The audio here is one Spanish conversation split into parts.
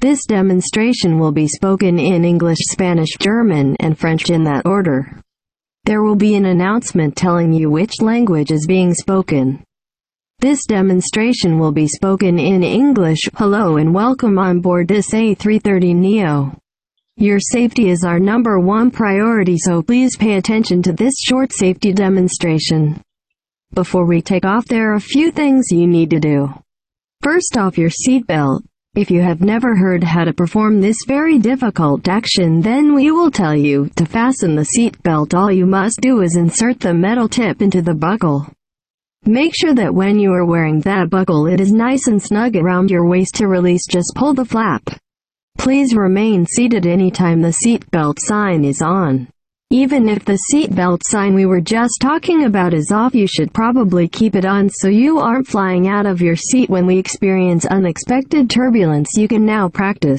This demonstration will be spoken in English, Spanish, German, and French in that order. There will be an announcement telling you which language is being spoken. This demonstration will be spoken in English. Hello and welcome on board this A330neo. Your safety is our number one priority, so please pay attention to this short safety demonstration. Before we take off, there are a few things you need to do. First off, your seatbelt. If you have never heard how to perform this very difficult action, then we will tell you. To fasten the seatbelt, all you must do is insert the metal tip into the buckle. Make sure that when you are wearing that buckle, it is nice and snug around your waist. To release, just pull the flap. Please remain seated anytime the seatbelt sign is on. Even if the seatbelt sign we were just talking about is off, you should probably keep it on so you aren't flying out of your seat when we experience unexpected turbulence. You can now practice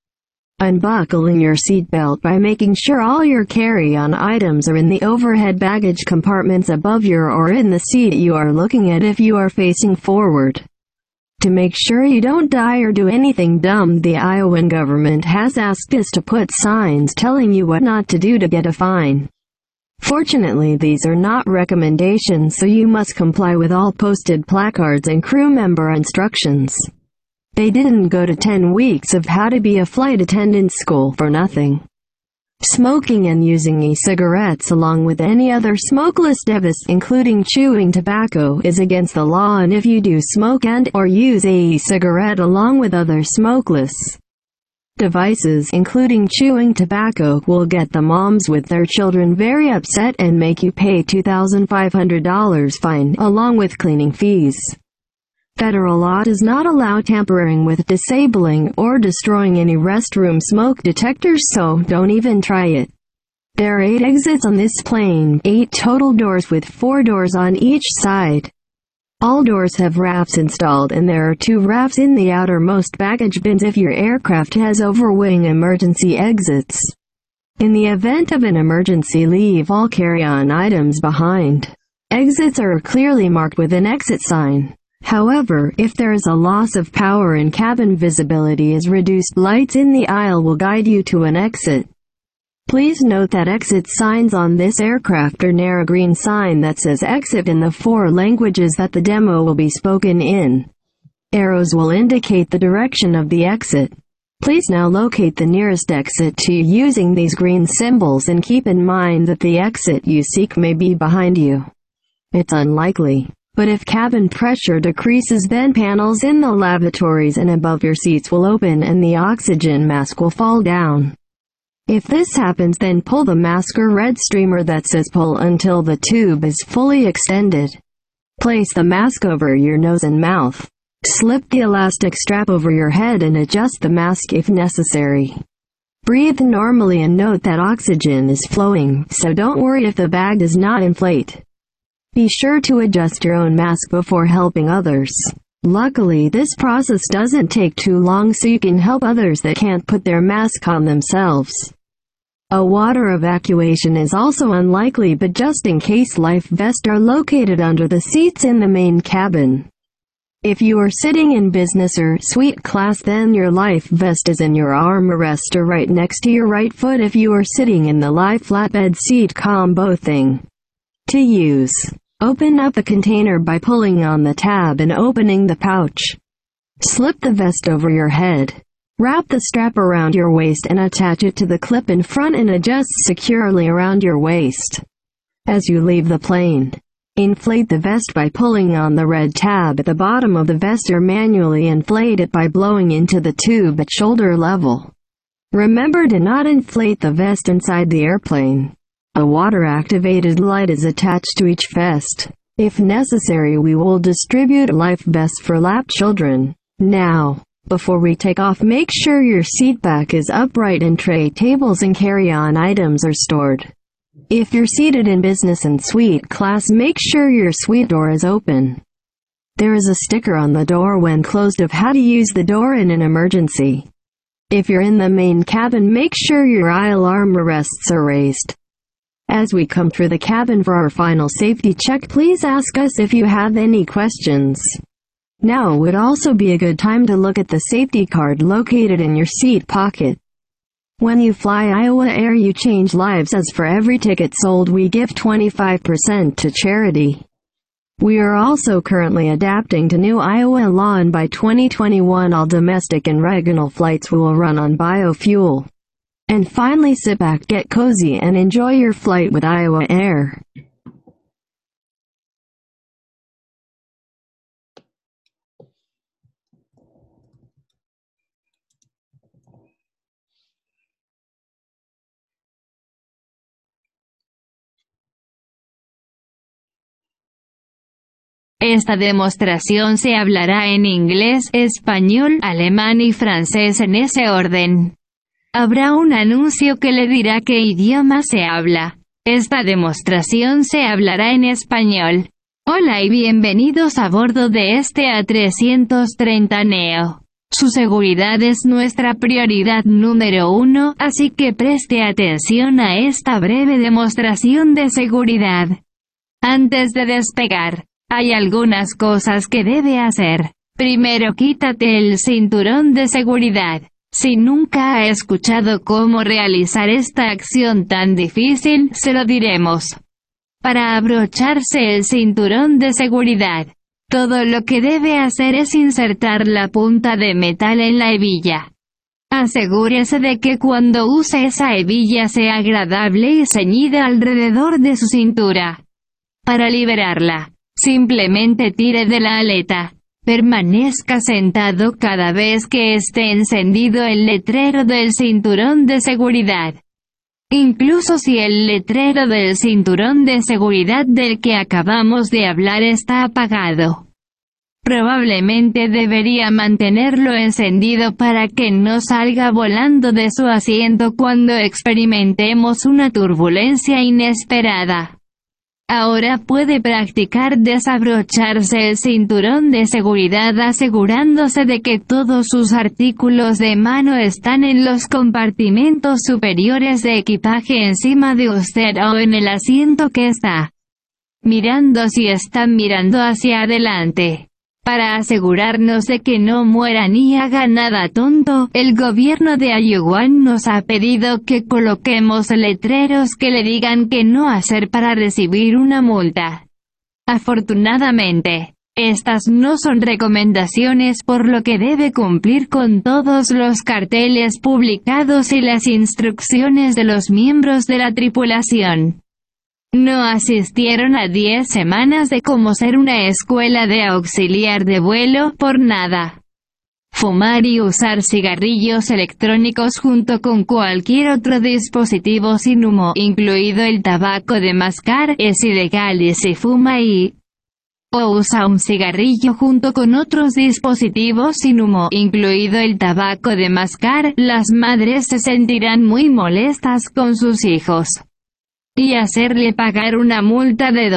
unbuckling your seatbelt by making sure all your carry-on items are in the overhead baggage compartments above your or in the seat you are looking at if you are facing forward. To make sure you don't die or do anything dumb, the Iowan government has asked us to put signs telling you what not to do to get a fine. Fortunately, these are not recommendations, so you must comply with all posted placards and crew member instructions. They didn't go to 10 weeks of how to be a flight attendant school for nothing. Smoking and using e-cigarettes along with any other smokeless device, including chewing tobacco, is against the law, and if you do smoke and/or use a e-cigarette along with other smokeless devices, including chewing tobacco, will get the moms with their children very upset and make you pay $2,500 fine, along with cleaning fees. Federal law does not allow tampering with, disabling, or destroying any restroom smoke detectors, so don't even try it. There are 8 exits on this plane, 8 total doors with 4 doors on each side. All doors have rafts installed, and there are 2 rafts in the outermost baggage bins if your aircraft has overwing emergency exits. In the event of an emergency, leave all carry-on items behind. Exits are clearly marked with an exit sign. However, if there is a loss of power and cabin visibility is reduced, lights in the aisle will guide you to an exit. Please note that exit signs on this aircraft are near a green sign that says exit in the 4 languages that the demo will be spoken in. Arrows will indicate the direction of the exit. Please now locate the nearest exit to you using these green symbols, and keep in mind that the exit you seek may be behind you. It's unlikely. But if cabin pressure decreases, then panels in the lavatories and above your seats will open and the oxygen mask will fall down. If this happens, then pull the mask or red streamer that says pull until the tube is fully extended. Place the mask over your nose and mouth. Slip the elastic strap over your head and adjust the mask if necessary. Breathe normally and note that oxygen is flowing, so don't worry if the bag does not inflate. Be sure to adjust your own mask before helping others. Luckily, this process doesn't take too long, so you can help others that can't put their mask on themselves. A water evacuation is also unlikely, but just in case, life vests are located under the seats in the main cabin. If you are sitting in business or suite class, then your life vest is in your armrest or right next to your right foot if you are sitting in the lie flatbed seat combo thing. To use, open up the container by pulling on the tab and opening the pouch. Slip the vest over your head. Wrap the strap around your waist and attach it to the clip in front and adjust securely around your waist. As you leave the plane, inflate the vest by pulling on the red tab at the bottom of the vest, or manually inflate it by blowing into the tube at shoulder level. Remember to not inflate the vest inside the airplane. A water-activated light is attached to each vest. If necessary, we will distribute life vests for lap children. Now, before we take off, make sure your seat back is upright and tray tables and carry-on items are stored. If you're seated in business and suite class, make sure your suite door is open. There is a sticker on the door when closed of how to use the door in an emergency. If you're in the main cabin, make sure your aisle armrests are raised. As we come through the cabin for our final safety check, please ask us if you have any questions. Now would also be a good time to look at the safety card located in your seat pocket. When you fly Iowa Air, you change lives, as for every ticket sold we give 25% to charity. We are also currently adapting to new Iowa law, and by 2021 all domestic and regional flights will run on biofuel. And finally, sit back, get cozy, and enjoy your flight with Iowa Air. Esta demostración se hablará en inglés, español, alemán y francés en ese orden. Habrá un anuncio que le dirá qué idioma se habla. Esta demostración se hablará en español. Hola y bienvenidos a bordo de este A330 Neo. Su seguridad es nuestra prioridad número 1, así que preste atención a esta breve demostración de seguridad. Antes de despegar, hay algunas cosas que debe hacer. Primero, quítate el cinturón de seguridad. Si nunca ha escuchado cómo realizar esta acción tan difícil, se lo diremos. Para abrocharse el cinturón de seguridad, todo lo que debe hacer es insertar la punta de metal en la hebilla. Asegúrese de que cuando use esa hebilla sea agradable y ceñida alrededor de su cintura. Para liberarla, simplemente tire de la aleta. Permanezca sentado cada vez que esté encendido el letrero del cinturón de seguridad. Incluso si el letrero del cinturón de seguridad del que acabamos de hablar está apagado. Probablemente debería mantenerlo encendido para que no salga volando de su asiento cuando experimentemos una turbulencia inesperada. Ahora puede practicar desabrocharse el cinturón de seguridad asegurándose de que todos sus artículos de mano están en los compartimentos superiores de equipaje encima de usted o en el asiento que está mirando si están mirando hacia adelante. Para asegurarnos de que no muera ni haga nada tonto, el gobierno de Iowa nos ha pedido que coloquemos letreros que le digan qué no hacer para recibir una multa. Afortunadamente, estas no son recomendaciones, por lo que debe cumplir con todos los carteles publicados y las instrucciones de los miembros de la tripulación. No asistieron a 10 semanas de cómo ser una escuela de auxiliar de vuelo por nada. Fumar y usar cigarrillos electrónicos junto con cualquier otro dispositivo sin humo, incluido el tabaco de mascar, es ilegal, y si fuma o usa un cigarrillo junto con otros dispositivos sin humo, incluido el tabaco de mascar, las madres se sentirán muy molestas con sus hijos. Y hacerle pagar una multa de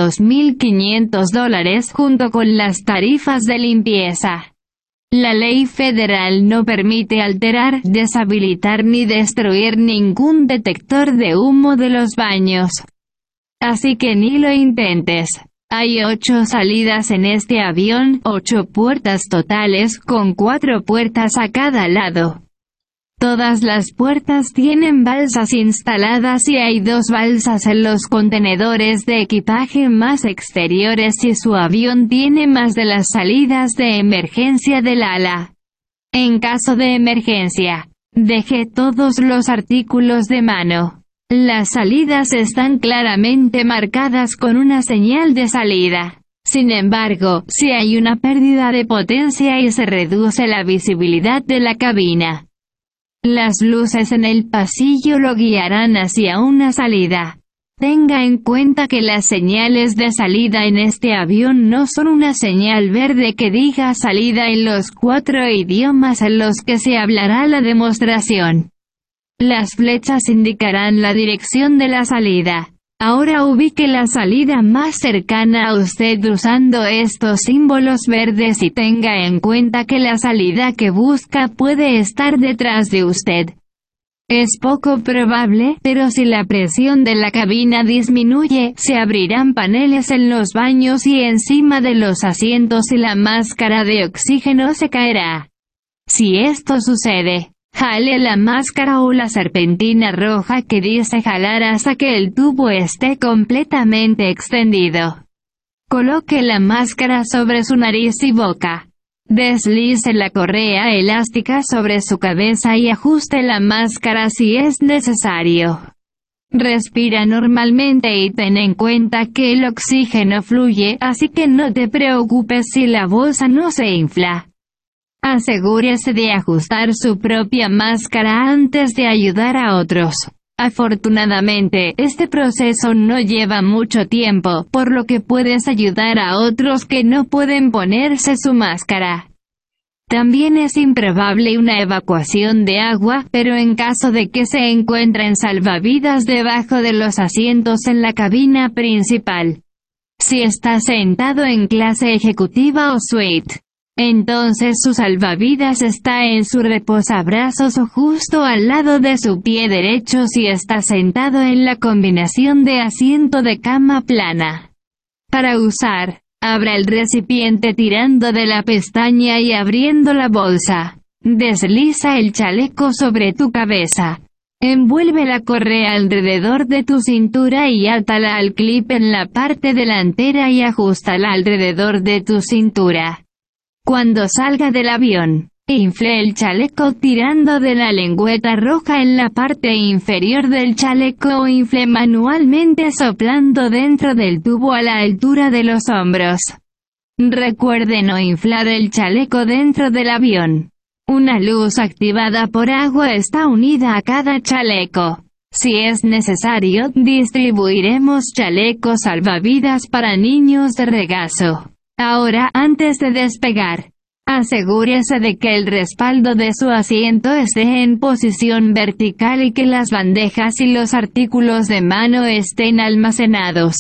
$2.500 junto con las tarifas de limpieza. La ley federal no permite alterar, deshabilitar ni destruir ningún detector de humo de los baños. Así que ni lo intentes. Hay 8 salidas en este avión, 8 puertas totales, con 4 puertas a cada lado. Todas las puertas tienen balsas instaladas y hay 2 balsas en los contenedores de equipaje más exteriores, y su avión tiene más de las salidas de emergencia del ala. En caso de emergencia, deje todos los artículos de mano. Las salidas están claramente marcadas con una señal de salida. Sin embargo, si hay una pérdida de potencia y se reduce la visibilidad de la cabina, las luces en el pasillo lo guiarán hacia una salida. Tenga en cuenta que las señales de salida en este avión no son una señal verde que diga salida en los 4 idiomas en los que se hablará la demostración. Las flechas indicarán la dirección de la salida. Ahora ubique la salida más cercana a usted usando estos símbolos verdes y tenga en cuenta que la salida que busca puede estar detrás de usted. Es poco probable, pero si la presión de la cabina disminuye, se abrirán paneles en los baños y encima de los asientos y la máscara de oxígeno se caerá. Si esto sucede, jale la máscara o la serpentina roja que dice jalar hasta que el tubo esté completamente extendido. Coloque la máscara sobre su nariz y boca. Deslice la correa elástica sobre su cabeza y ajuste la máscara si es necesario. Respira normalmente y ten en cuenta que el oxígeno fluye, así que no te preocupes si la bolsa no se infla. Asegúrese de ajustar su propia máscara antes de ayudar a otros. Afortunadamente, este proceso no lleva mucho tiempo, por lo que puedes ayudar a otros que no pueden ponerse su máscara. También es improbable una evacuación de agua, pero en caso de que se encuentren salvavidas debajo de los asientos en la cabina principal. Si está sentado en clase ejecutiva o suite, entonces su salvavidas está en su reposabrazos o justo al lado de su pie derecho si está sentado en la combinación de asiento de cama plana. Para usar, abra el recipiente tirando de la pestaña y abriendo la bolsa. Desliza el chaleco sobre tu cabeza. Envuelve la correa alrededor de tu cintura y átala al clip en la parte delantera y ajústala alrededor de tu cintura. Cuando salga del avión, infle el chaleco tirando de la lengüeta roja en la parte inferior del chaleco o infle manualmente soplando dentro del tubo a la altura de los hombros. Recuerde no inflar el chaleco dentro del avión. Una luz activada por agua está unida a cada chaleco. Si es necesario, distribuiremos chalecos salvavidas para niños de regazo. Ahora, antes de despegar, asegúrese de que el respaldo de su asiento esté en posición vertical y que las bandejas y los artículos de mano estén almacenados.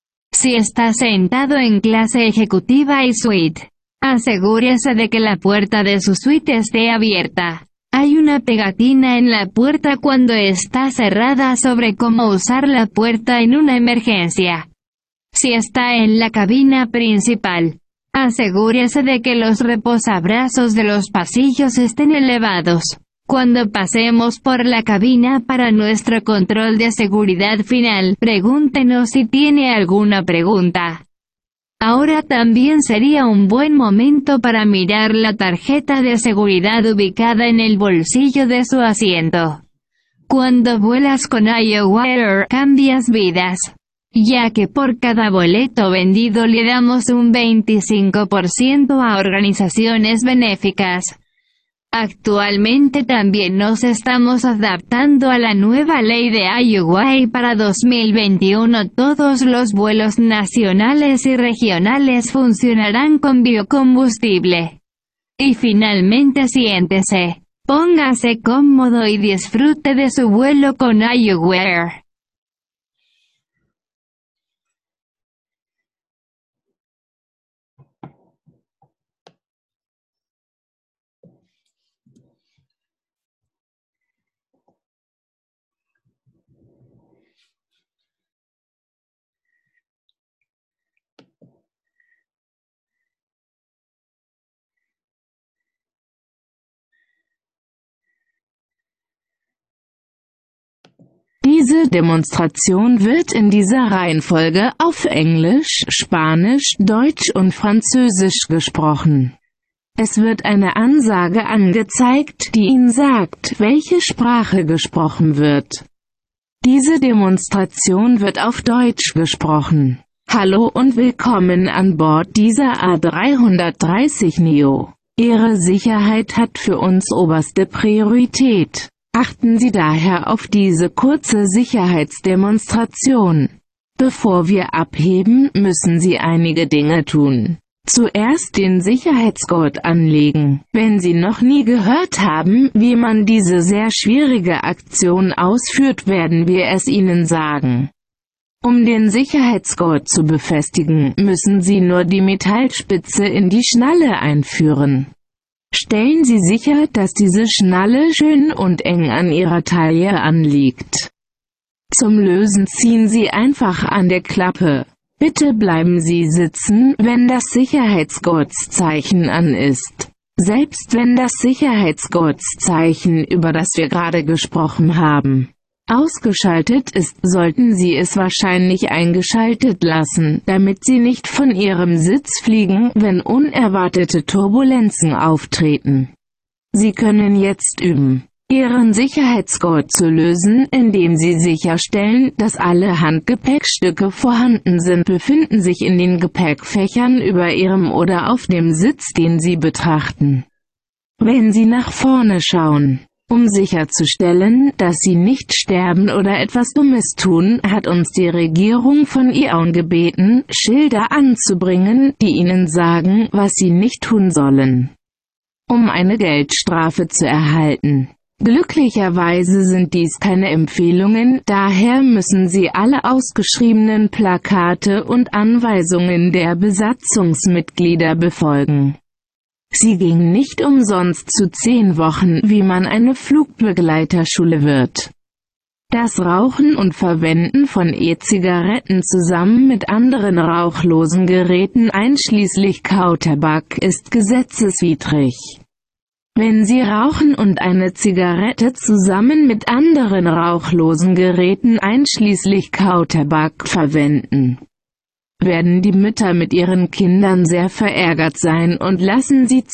Si está sentado en clase ejecutiva y suite, asegúrese de que la puerta de su suite esté abierta. Hay una pegatina en la puerta cuando está cerrada sobre cómo usar la puerta en una emergencia. Si está en la cabina principal, asegúrese de que los reposabrazos de los pasillos estén elevados. Cuando pasemos por la cabina para nuestro control de seguridad final, pregúntenos si tiene alguna pregunta. Ahora también sería un buen momento para mirar la tarjeta de seguridad ubicada en el bolsillo de su asiento. Cuando vuelas con iOware, cambias vidas, ya que por cada boleto vendido le damos un 25% a organizaciones benéficas. Actualmente también nos estamos adaptando a la nueva ley de Iowa y para 2021 todos los vuelos nacionales y regionales funcionarán con biocombustible. Y finalmente siéntese, póngase cómodo y disfrute de su vuelo con iOware. Diese Demonstration wird in dieser Reihenfolge auf Englisch, Spanisch, Deutsch und Französisch gesprochen. Es wird eine Ansage angezeigt, die Ihnen sagt, welche Sprache gesprochen wird. Diese Demonstration wird auf Deutsch gesprochen. Hallo und willkommen an Bord dieser A330 Neo. Ihre Sicherheit hat für uns oberste Priorität. Achten Sie daher auf diese kurze Sicherheitsdemonstration. Bevor wir abheben, müssen Sie einige Dinge tun. Zuerst den Sicherheitsgurt anlegen. Wenn Sie noch nie gehört haben, wie man diese sehr schwierige Aktion ausführt, werden wir es Ihnen sagen. Um den Sicherheitsgurt zu befestigen, müssen Sie nur die Metallspitze in die Schnalle einführen. Stellen Sie sicher, dass diese Schnalle schön und eng an Ihrer Taille anliegt. Zum Lösen ziehen Sie einfach an der Klappe. Bitte bleiben Sie sitzen, wenn das Sicherheitsgurtszeichen an ist. Selbst wenn das Sicherheitsgurtszeichen, über das wir gerade gesprochen haben, ausgeschaltet ist, sollten Sie es wahrscheinlich eingeschaltet lassen, damit Sie nicht von Ihrem Sitz fliegen, wenn unerwartete Turbulenzen auftreten. Sie können jetzt üben, Ihren Sicherheitsgurt zu lösen, indem Sie sicherstellen, dass alle Handgepäckstücke vorhanden sind. Befinden sich in den Gepäckfächern über Ihrem oder auf dem Sitz, den Sie betrachten. Wenn Sie nach vorne schauen, um sicherzustellen, dass Sie nicht sterben oder etwas Dummes tun, hat uns die Regierung von Iran gebeten, Schilder anzubringen, die Ihnen sagen, was Sie nicht tun sollen, um eine Geldstrafe zu erhalten. Glücklicherweise sind dies keine Empfehlungen, daher müssen Sie alle ausgeschriebenen Plakate und Anweisungen der Besatzungsmitglieder befolgen. Sie gingen nicht umsonst zu 10 Wochen, wie man eine Flugbegleiterschule wird. Das Rauchen und Verwenden von E-Zigaretten zusammen mit anderen rauchlosen Geräten einschließlich Kautabak ist gesetzeswidrig. Wenn Sie rauchen und eine Zigarette zusammen mit anderen rauchlosen Geräten einschließlich Kautabak verwenden, werden die Mütter mit ihren Kindern sehr verärgert sein und lassen sie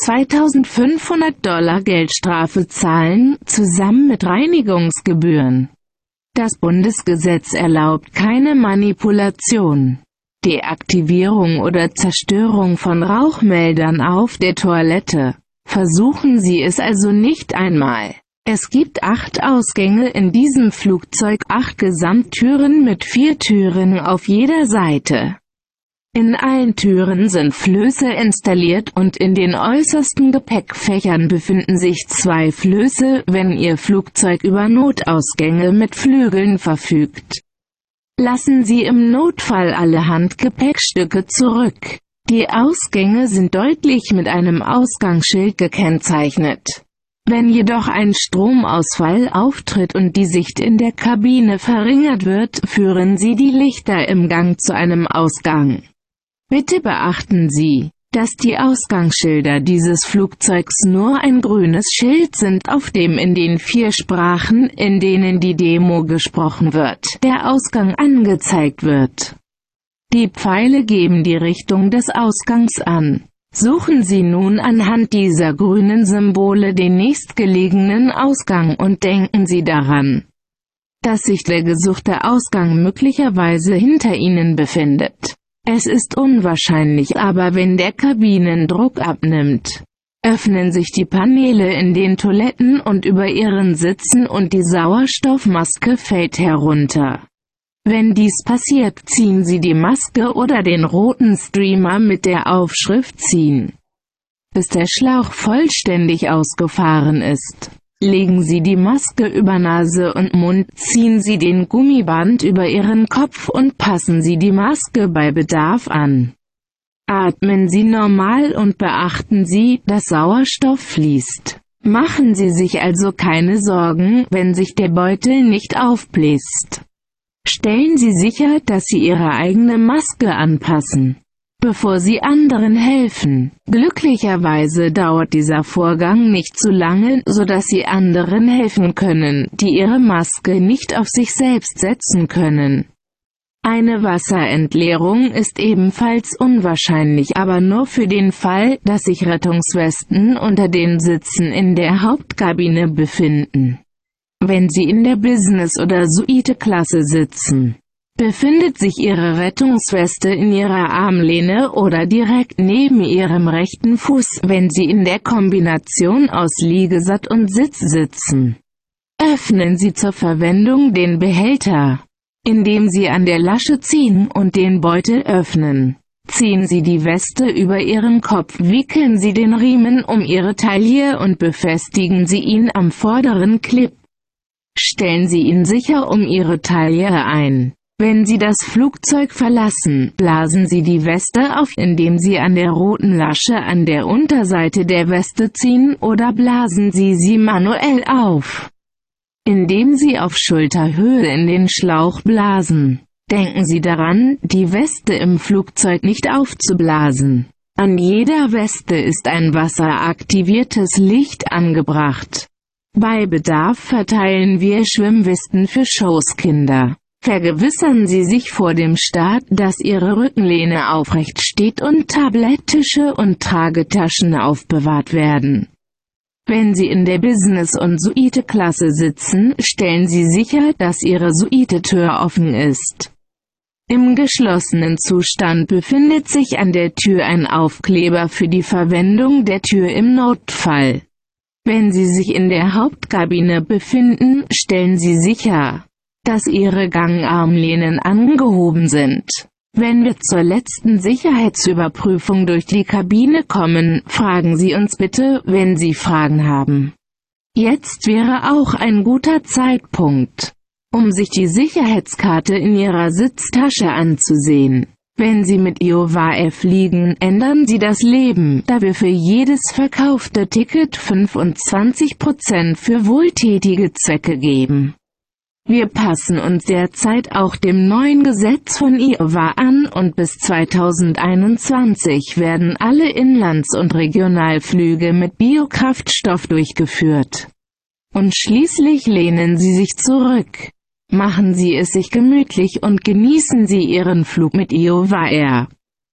$2.500 Geldstrafe zahlen, zusammen mit Reinigungsgebühren. Das Bundesgesetz erlaubt keine Manipulation, Deaktivierung oder Zerstörung von Rauchmeldern auf der Toilette. Versuchen Sie es also nicht einmal. Es gibt 8 Ausgänge in diesem Flugzeug, 8 Gesamttüren mit 4 Türen auf jeder Seite. In allen Türen sind Flöße installiert und in den äußersten Gepäckfächern befinden sich 2 Flöße, wenn Ihr Flugzeug über Notausgänge mit Flügeln verfügt. Lassen Sie im Notfall alle Handgepäckstücke zurück. Die Ausgänge sind deutlich mit einem Ausgangsschild gekennzeichnet. Wenn jedoch ein Stromausfall auftritt und die Sicht in der Kabine verringert wird, führen Sie die Lichter im Gang zu einem Ausgang. Bitte beachten Sie, dass die Ausgangsschilder dieses Flugzeugs nur ein grünes Schild sind, auf dem in den 4 Sprachen, in denen die Demo gesprochen wird, der Ausgang angezeigt wird. Die Pfeile geben die Richtung des Ausgangs an. Suchen Sie nun anhand dieser grünen Symbole den nächstgelegenen Ausgang und denken Sie daran, dass sich der gesuchte Ausgang möglicherweise hinter Ihnen befindet. Es ist unwahrscheinlich, aber wenn der Kabinendruck abnimmt, öffnen sich die Paneele in den Toiletten und über Ihren Sitzen und die Sauerstoffmaske fällt herunter. Wenn dies passiert, ziehen Sie die Maske oder den roten Streamer mit der Aufschrift "Ziehen", bis der Schlauch vollständig ausgefahren ist. Legen Sie die Maske über Nase und Mund, ziehen Sie den Gummiband über Ihren Kopf und passen Sie die Maske bei Bedarf an. Atmen Sie normal und beachten Sie, dass Sauerstoff fließt. Machen Sie sich also keine Sorgen, wenn sich der Beutel nicht aufbläst. Stellen Sie sicher, dass Sie Ihre eigene Maske anpassen, bevor Sie anderen helfen. Glücklicherweise dauert dieser Vorgang nicht zu lange, sodass Sie anderen helfen können, die ihre Maske nicht auf sich selbst setzen können. Eine Wasserentleerung ist ebenfalls unwahrscheinlich, aber nur für den Fall, dass sich Rettungswesten unter den Sitzen in der Hauptkabine befinden. Wenn Sie in der Business- oder Suite-Klasse sitzen, befindet sich Ihre Rettungsweste in Ihrer Armlehne oder direkt neben Ihrem rechten Fuß, wenn Sie in der Kombination aus Liegesatz und Sitz sitzen. Öffnen Sie zur Verwendung den Behälter, indem Sie an der Lasche ziehen und den Beutel öffnen. Ziehen Sie die Weste über Ihren Kopf, wickeln Sie den Riemen um Ihre Taille und befestigen Sie ihn am vorderen Clip. Stellen Sie ihn sicher um Ihre Taille ein. Wenn Sie das Flugzeug verlassen, blasen Sie die Weste auf, indem Sie an der roten Lasche an der Unterseite der Weste ziehen, oder blasen Sie sie manuell auf, indem Sie auf Schulterhöhe in den Schlauch blasen. Denken Sie daran, die Weste im Flugzeug nicht aufzublasen. An jeder Weste ist ein wasseraktiviertes Licht angebracht. Bei Bedarf verteilen wir Schwimmwesten für Schoßkinder. Vergewissern Sie sich vor dem Start, dass Ihre Rückenlehne aufrecht steht und Tabletttische und Tragetaschen aufbewahrt werden. Wenn Sie in der Business- und Suite-Klasse sitzen, stellen Sie sicher, dass Ihre Suite-Tür offen ist. Im geschlossenen Zustand befindet sich an der Tür ein Aufkleber für die Verwendung der Tür im Notfall. Wenn Sie sich in der Hauptkabine befinden, stellen Sie sicher, dass Ihre Gangarmlehnen angehoben sind. Wenn wir zur letzten Sicherheitsüberprüfung durch die Kabine kommen, fragen Sie uns bitte, wenn Sie Fragen haben. Jetzt wäre auch ein guter Zeitpunkt, um sich die Sicherheitskarte in Ihrer Sitztasche anzusehen. Wenn Sie mit IOWA fliegen, ändern Sie das Leben, da wir für jedes verkaufte Ticket 25% für wohltätige Zwecke geben. Wir passen uns derzeit auch dem neuen Gesetz von IOWA an und bis 2021 werden alle Inlands- und Regionalflüge mit Biokraftstoff durchgeführt. Und schließlich lehnen Sie sich zurück. Machen Sie es sich gemütlich und genießen Sie Ihren Flug mit IOWA Air.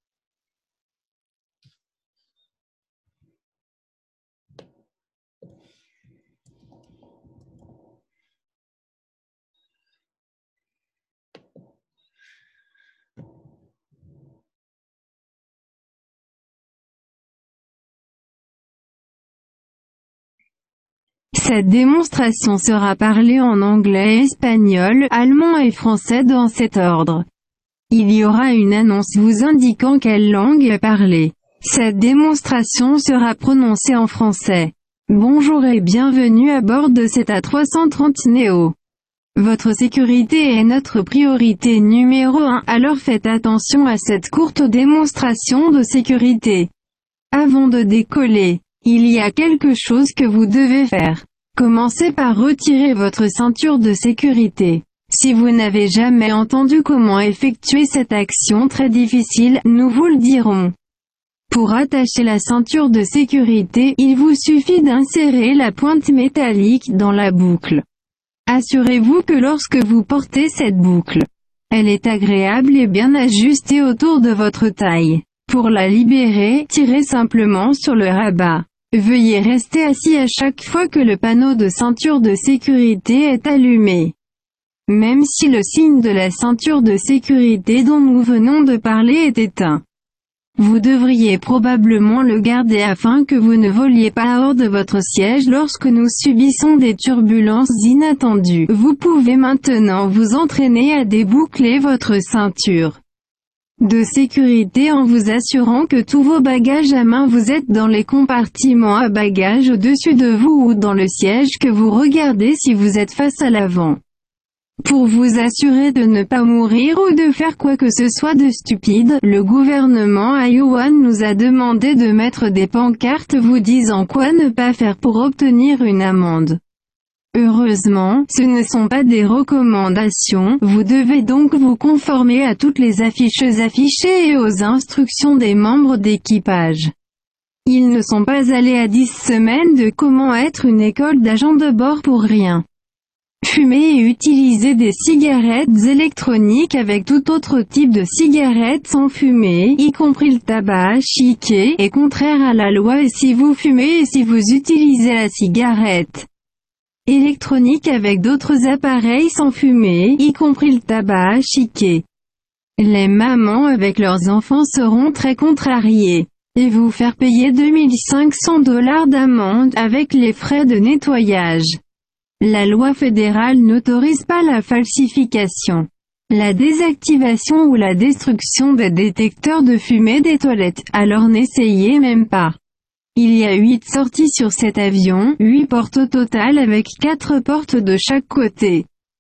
Cette démonstration sera parlée en anglais, espagnol, allemand et français dans cet ordre. Il y aura une annonce vous indiquant quelle langue est parlée. Cette démonstration sera prononcée en français. Bonjour et bienvenue à bord de cet A330 Neo. Votre sécurité est notre priorité numéro 1, alors faites attention à cette courte démonstration de sécurité. Avant de décoller, il y a quelque chose que vous devez faire. Commencez par retirer votre ceinture de sécurité. Si vous n'avez jamais entendu comment effectuer cette action très difficile, nous vous le dirons. Pour attacher la ceinture de sécurité, il vous suffit d'insérer la pointe métallique dans la boucle. Assurez-vous que lorsque vous portez cette boucle, elle est agréable et bien ajustée autour de votre taille. Pour la libérer, tirez simplement sur le rabat. Veuillez rester assis à chaque fois que le panneau de ceinture de sécurité est allumé. Même si le signe de la ceinture de sécurité dont nous venons de parler est éteint. Vous devriez probablement le garder afin que vous ne voliez pas hors de votre siège lorsque nous subissons des turbulences inattendues. Vous pouvez maintenant vous entraîner à déboucler votre ceinture de sécurité en vous assurant que tous vos bagages à main vous êtes dans les compartiments à bagages au-dessus de vous ou dans le siège que vous regardez si vous êtes face à l'avant. Pour vous assurer de ne pas mourir ou de faire quoi que ce soit de stupide, le gouvernement Iowa nous a demandé de mettre des pancartes vous disant quoi ne pas faire pour obtenir une amende. Heureusement, ce ne sont pas des recommandations, vous devez donc vous conformer à toutes les affiches affichées et aux instructions des membres d'équipage. Ils ne sont pas allés à 10 semaines de comment être une école d'agents de bord pour rien. Fumer et utiliser des cigarettes électroniques avec tout autre type de cigarettes sans fumer, y compris le tabac chiqué, est contraire à la loi et si vous fumez et si vous utilisez la cigarette électronique avec d'autres appareils sans fumer, y compris le tabac chiqué. Les mamans avec leurs enfants seront très contrariées. Et vous faire payer $2500 d'amende avec les frais de nettoyage. La loi fédérale n'autorise pas la falsification, la désactivation ou la destruction des détecteurs de fumée des toilettes, alors n'essayez même pas. Il y a 8 sorties sur cet avion, 8 portes au total avec 4 portes de chaque côté.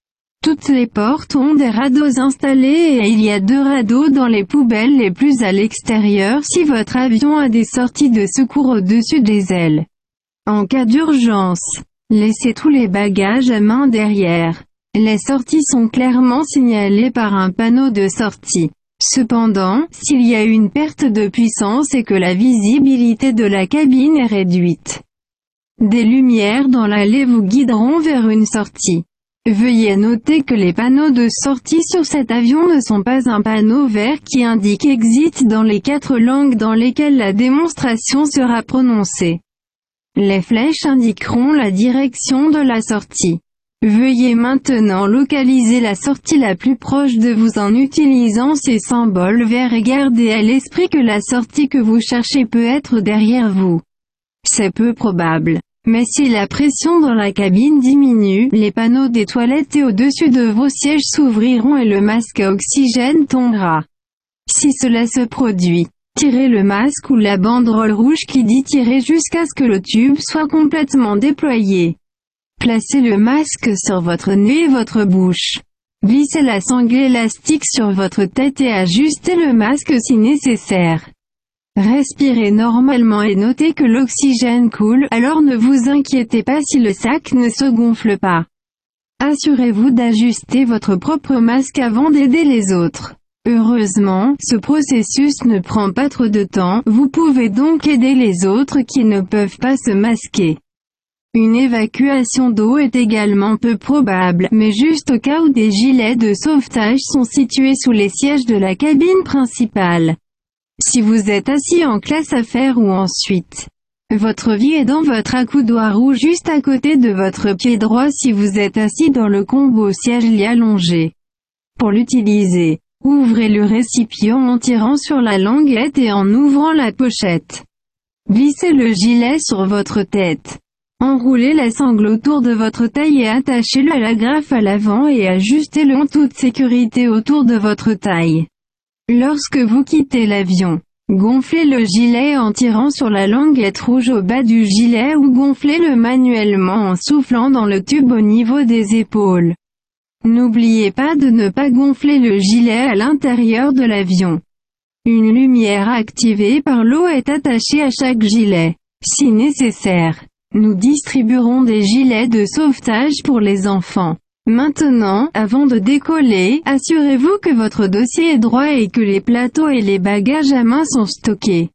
Toutes les portes ont des radeaux installés et il y a 2 radeaux dans les poubelles les plus à l'extérieur si votre avion a des sorties de secours au-dessus des ailes. En cas d'urgence, laissez tous les bagages à main derrière. Les sorties sont clairement signalées par un panneau de sortie. Cependant, s'il y a une perte de puissance et que la visibilité de la cabine est réduite, des lumières dans l'allée vous guideront vers une sortie. Veuillez noter que les panneaux de sortie sur cet avion ne sont pas un panneau vert qui indique Exit dans les 4 langues dans lesquelles la démonstration sera prononcée. Les flèches indiqueront la direction de la sortie. Veuillez maintenant localiser la sortie la plus proche de vous en utilisant ces symboles verts et gardez à l'esprit que la sortie que vous cherchez peut être derrière vous. C'est peu probable. Mais si la pression dans la cabine diminue, les panneaux des toilettes et au-dessus de vos sièges s'ouvriront et le masque à oxygène tombera. Si cela se produit, tirez le masque ou la banderole rouge qui dit tirer jusqu'à ce que le tube soit complètement déployé. Placez le masque sur votre nez et votre bouche. Glissez la sangle élastique sur votre tête et ajustez le masque si nécessaire. Respirez normalement et notez que l'oxygène coule, alors ne vous inquiétez pas si le sac ne se gonfle pas. Assurez-vous d'ajuster votre propre masque avant d'aider les autres. Heureusement, ce processus ne prend pas trop de temps, vous pouvez donc aider les autres qui ne peuvent pas se masquer. Une évacuation d'eau est également peu probable, mais juste au cas où des gilets de sauvetage sont situés sous les sièges de la cabine principale. Si vous êtes assis en classe affaires ou en suite, votre vie est dans votre accoudoir ou juste à côté de votre pied droit si vous êtes assis dans le combo siège lit allongé. Pour l'utiliser, ouvrez le récipient en tirant sur la languette et en ouvrant la pochette. Glissez le gilet sur votre tête. Enroulez la sangle autour de votre taille et attachez-le à l'agrafe à l'avant et ajustez-le en toute sécurité autour de votre taille. Lorsque vous quittez l'avion, gonflez le gilet en tirant sur la languette rouge au bas du gilet ou gonflez-le manuellement en soufflant dans le tube au niveau des épaules. N'oubliez pas de ne pas gonfler le gilet à l'intérieur de l'avion. Une lumière activée par l'eau est attachée à chaque gilet. Si nécessaire, nous distribuerons des gilets de sauvetage pour les enfants. Maintenant, avant de décoller, assurez-vous que votre dossier est droit et que les plateaux et les bagages à main sont stockés.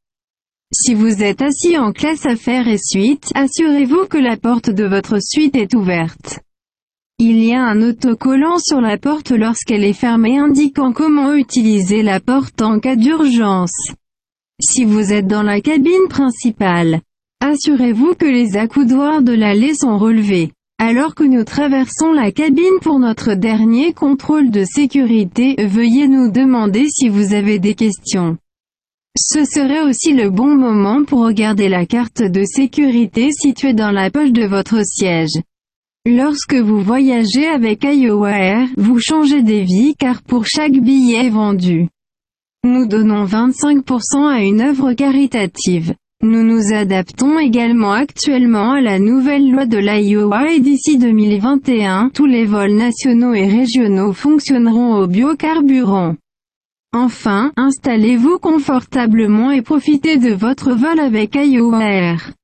Si vous êtes assis en classe affaires et suite, assurez-vous que la porte de votre suite est ouverte. Il y a un autocollant sur la porte lorsqu'elle est fermée indiquant comment utiliser la porte en cas d'urgence. Si vous êtes dans la cabine principale, assurez-vous que les accoudoirs de l'allée sont relevés. Alors que nous traversons la cabine pour notre dernier contrôle de sécurité, veuillez nous demander si vous avez des questions. Ce serait aussi le bon moment pour regarder la carte de sécurité située dans la poche de votre siège. Lorsque vous voyagez avec Iowa Air, vous changez des vies car pour chaque billet vendu, nous donnons 25% à une œuvre caritative. Nous nous adaptons également actuellement à la nouvelle loi de l'Iowa et d'ici 2021, tous les vols nationaux et régionaux fonctionneront au biocarburant. Enfin, installez-vous confortablement et profitez de votre vol avec Iowa Air.